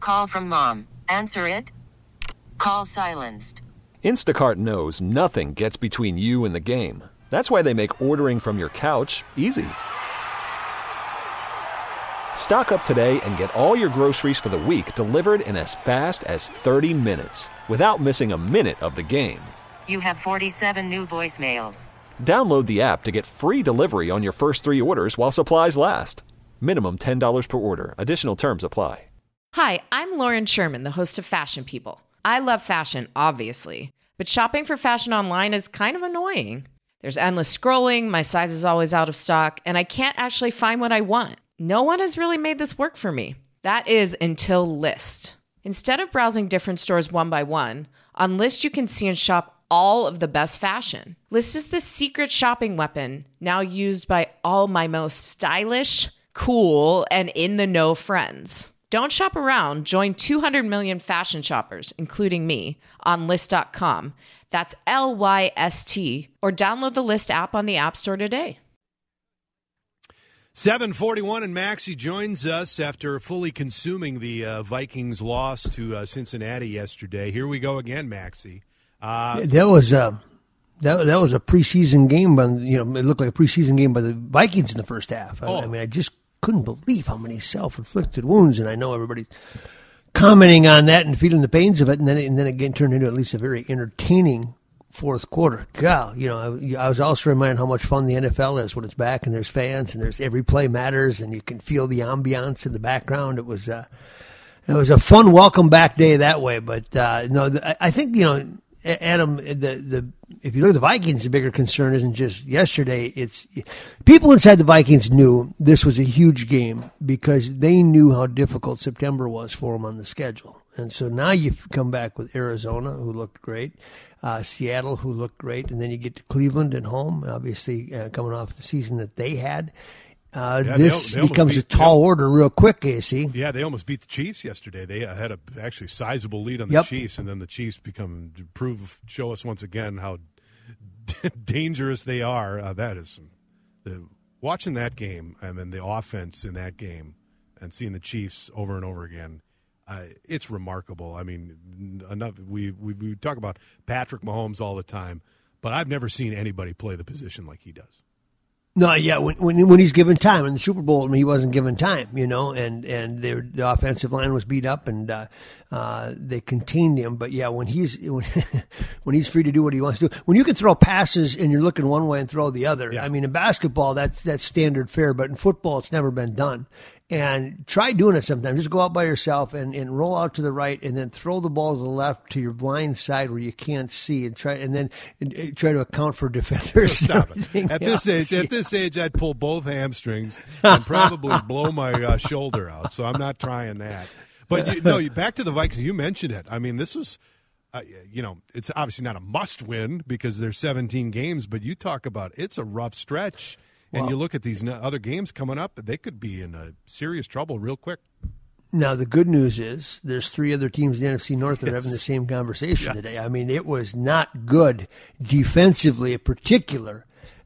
Call from mom. Answer it. Call silenced. Instacart knows nothing gets between you and the game. That's why they make ordering from your couch easy. Stock up today and get all your groceries for the week delivered in as fast as 30 minutes without missing a minute of the game. You have 47 new voicemails. Download the app to get free delivery on your first 3 orders while supplies last. Minimum $10 per order. Additional terms apply. Hi, I'm Lauren Sherman, the host of Fashion People. I love fashion, obviously, but shopping for fashion online is kind of annoying. There's endless scrolling, my size is always out of stock, and I can't actually find what I want. No one has really made this work for me. That is until Lyst. Instead of browsing different stores one by one, on Lyst you can see and shop all of the best fashion. Lyst is the secret shopping weapon now used by all my most stylish, cool, and in-the-know friends. Don't shop around. Join 200 million fashion shoppers, including me, on Lyst.com. That's Lyst, or download the Lyst app on the App Store today. 7:41, and Maxie joins us after fully consuming the Vikings loss to Cincinnati yesterday. Here we go again, Maxie. That was a preseason game. It looked like a preseason game by the Vikings in the first half. I mean, I just couldn't believe how many self-inflicted wounds, and I know everybody's commenting on that and feeling the pains of it, and then again turned into at least a very entertaining fourth quarter. God, I was also reminded how much fun the NFL is when it's back and there's fans and there's every play matters and you can feel the ambiance in the background. It was a fun welcome back day that way, but I think Adam, if you look at the Vikings, the bigger concern isn't just yesterday. It's people inside the Vikings knew this was a huge game because they knew how difficult September was for them on the schedule. And so now you come back with Arizona, who looked great, Seattle, who looked great, and then you get to Cleveland and home, obviously coming off the season that they had. This becomes a tall order real quick, AC. Yeah, they almost beat the Chiefs yesterday. They had a actually sizable lead on the Chiefs, and then the Chiefs show us once again how dangerous they are. Watching that game, and then the offense in that game, and seeing the Chiefs over and over again, it's remarkable. I mean, we talk about Patrick Mahomes all the time, but I've never seen anybody play the position like he does. No, yeah, when he's given time. In the Super Bowl, he wasn't given time, and the offensive line was beat up, and they contained him. But yeah, when he's free to do what he wants to do, when you can throw passes and you're looking one way and throw the other. Yeah. I mean, in basketball, that's standard fare, but in football, it's never been done. And try doing it sometime. Just go out by yourself and roll out to the right, and then throw the ball to the left to your blind side where you can't see, and try to account for defenders. Stop it. At this age, I'd pull both hamstrings and probably blow my shoulder out. So I'm not trying that. But back to the Vikings. You mentioned it. I mean, this was, it's obviously not a must-win because there's 17 games. But you talk about it's a rough stretch. And you look at these other games coming up, they could be in serious trouble real quick. Now, the good news is there's 3 other teams in the NFC North that are having the same conversation today. I mean, it was not good defensively in particular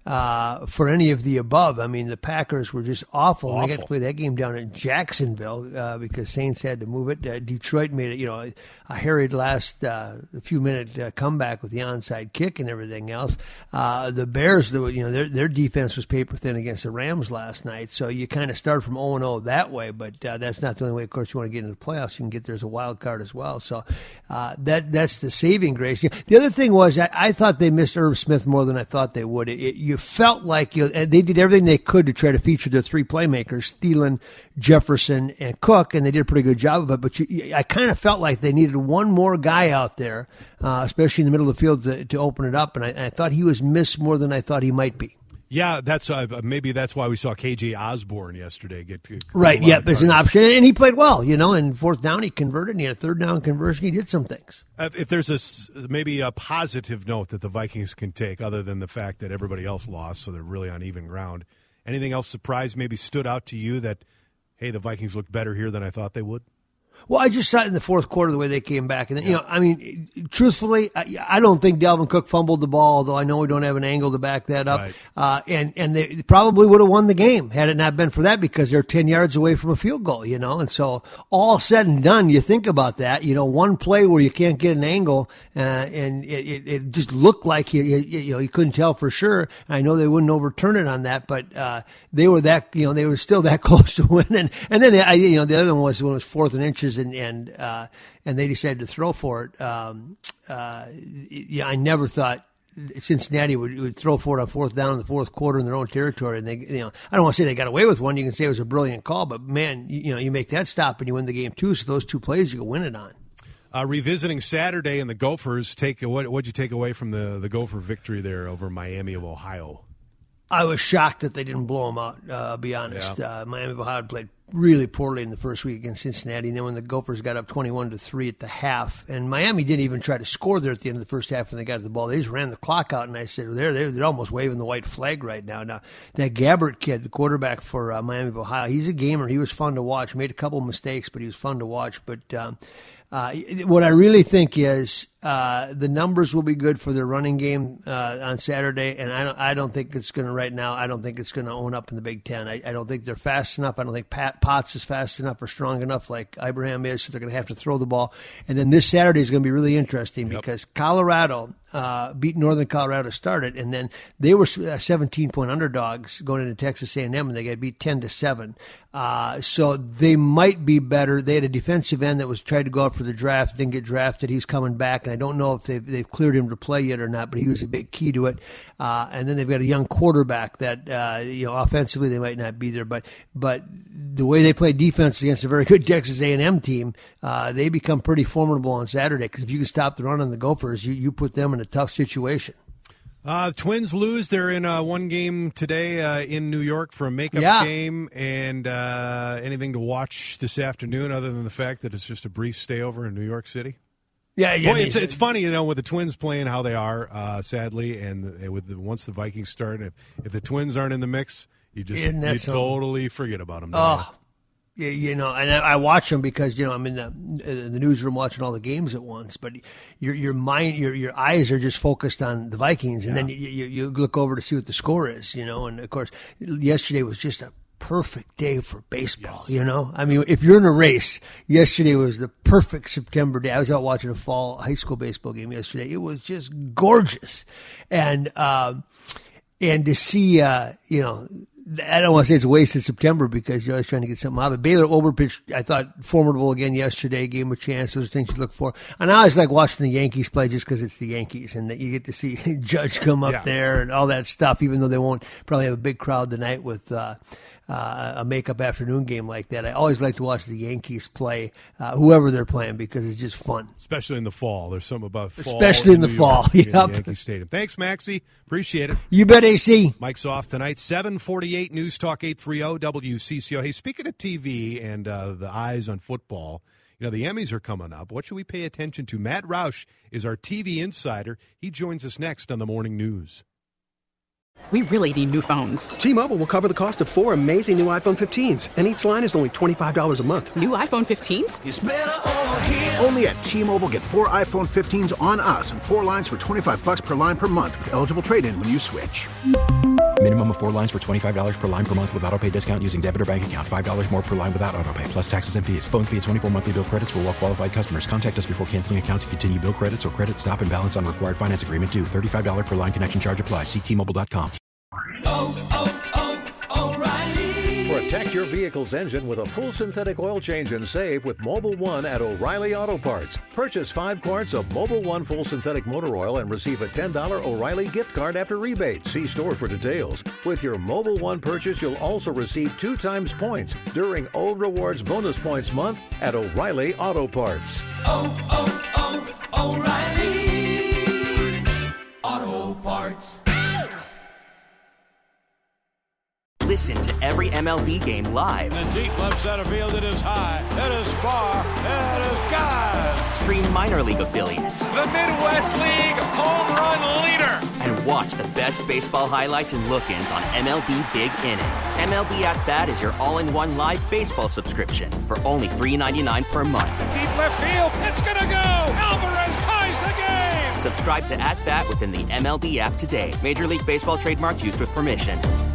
for any of the above. I mean, the Packers were just awful. They got to play that game down in Jacksonville because Saints had to move it. Detroit made it, a harried last few-minute comeback with the onside kick and everything else. The Bears, their defense was paper thin against the Rams last night, so you kind of start from 0-0 that way, but that's not the only way, of course, you want to get into the playoffs. You can get there as a wild card as well, so that's the saving grace. The other thing was I thought they missed Irv Smith more than I thought they would. You felt like they did everything they could to try to feature their 3 playmakers, Thielen, Jefferson, and Cook, and they did a pretty good job of it. But I kind of felt like they needed one more guy out there, especially in the middle of the field, to open it up. And I thought he was missed more than I thought he might be. Yeah, that's maybe that's why we saw KJ Osborne yesterday get right. Yeah, it's an option, and he played well. And 4th down he converted, and he had a 3rd down conversion. He did some things. If there's maybe a positive note that the Vikings can take, other than the fact that everybody else lost, so they're really on even ground. Anything else surprised, maybe stood out to you that, hey, the Vikings looked better here than I thought they would? Well, I just thought in the fourth quarter the way they came back. And, truthfully, I don't think Dalvin Cook fumbled the ball, although I know we don't have an angle to back that up. Right. And they probably would have won the game had it not been for that, because they're 10 yards away from a field goal, And so all said and done, you think about that, one play where you can't get an angle, and it just looked like you couldn't tell for sure. I know they wouldn't overturn it on that, but they were that, they were still that close to winning. And then, the other one was when it was 4th and inches, and they decided to throw for it. I never thought Cincinnati would throw for it on 4th down in the fourth quarter in their own territory. And they, I don't want to say they got away with one. You can say it was a brilliant call, but man, you make that stop and you win the game too. So those 2 plays you can win it on. Revisiting Saturday and the Gophers, what'd you take away from the Gopher victory there over Miami of Ohio? I was shocked that they didn't blow them out, I'll be honest. Yeah. Miami of Ohio had played really poorly in the first week against Cincinnati, and then when the Gophers got up 21-3 at the half, and Miami didn't even try to score there at the end of the first half when they got the ball. They just ran the clock out, and I said, they're almost waving the white flag right now. Now, that Gabbert kid, the quarterback for Miami of Ohio, he's a gamer. He was fun to watch. Made a couple of mistakes, but he was fun to watch. But what I really think is the numbers will be good for their running game on Saturday, and I don't think it's going to right now. I don't think it's going to own up in the Big Ten. I don't think they're fast enough. I don't think Potts is fast enough or strong enough like Ibrahim is, so they're going to have to throw the ball. And then this Saturday is going to be really interesting because Colorado beat Northern Colorado to start it, and then they were 17-point underdogs going into Texas A&M, and they got beat 10-7. So they might be better. They had a defensive end that was tried to go out for the draft, didn't get drafted. He's coming back, and I don't know if they've cleared him to play yet or not, but he was a big key to it. And then they've got a young quarterback that offensively they might not be there, but the way they play defense against a very good Texas A&M team, they become pretty formidable on Saturday, because if you can stop the run on the Gophers, you put them in a tough situation. Twins lose. They're in one game today in New York for a makeup game. And anything to watch this afternoon other than the fact that it's just a brief stay over in New York City? Yeah. Boy, it's funny, with the Twins playing how they are, sadly, and once the Vikings start, if the Twins aren't in the mix, you totally forget about them. And I watch them because I'm in the newsroom watching all the games at once. But your mind, your eyes are just focused on the Vikings, and then you look over to see what the score is. And of course, yesterday was just a perfect day for baseball. Yes. If you're in a race, yesterday was the perfect September day. I was out watching a fall high school baseball game yesterday. It was just gorgeous, and to see I don't want to say it's a wasted September because you're always trying to get something out of it. Baylor Ober pitched, I thought, formidable again yesterday, gave him a chance. Those are things you look for. And I always like watching the Yankees play just because it's the Yankees and that you get to see Judge come up there and all that stuff, even though they won't probably have a big crowd tonight with a makeup afternoon game like that. I always like to watch the Yankees play, whoever they're playing, because it's just fun. Especially in the fall. There's something about fall. Especially in the fall. Yankee Stadium. Thanks, Maxie. Appreciate it. You bet, AC. Mike's off tonight. 7:48 News Talk 830 WCCO. Hey, speaking of TV and the eyes on football, the Emmys are coming up. What should we pay attention to? Matt Roush is our TV insider. He joins us next on the Morning News. We really need new phones. T-Mobile will cover the cost of 4 amazing new iPhone 15s, and each line is only $25 a month. New iPhone 15s? It's better over here. Only at T-Mobile, get 4 iPhone 15s on us and 4 lines for $25 per line per month with eligible trade-in when you switch. Minimum of 4 lines for $25 per line per month with autopay discount using debit or bank account. $5 more per line without autopay, plus taxes and fees. Phone fee at 24 monthly bill credits for well-qualified customers. Contact us before canceling account to continue bill credits or credit stop and balance on required finance agreement due. $35 per line connection charge applies. See T-Mobile.com. O'Reilly. Protect your vehicle's engine with a full synthetic oil change and save with Mobil 1 at O'Reilly Auto Parts. Purchase 5 quarts of Mobil 1 full synthetic motor oil and receive a $10 O'Reilly gift card after rebate. See store for details. With your Mobil 1 purchase, you'll also receive 2 times points during O Rewards Bonus Points Month at O'Reilly Auto Parts. O'Reilly Auto Parts. Listen to every MLB game live. In the deep left center field, it is high, it is far, it is gone. Stream minor league affiliates. The Midwest League home run leader. And watch the best baseball highlights and look-ins on MLB Big Inning. MLB At Bat is your all-in-one live baseball subscription for only $3.99 per month. Deep left field, it's gonna go! Alvarez ties the game! Subscribe to At Bat within the MLB app today. Major League Baseball trademarks used with permission.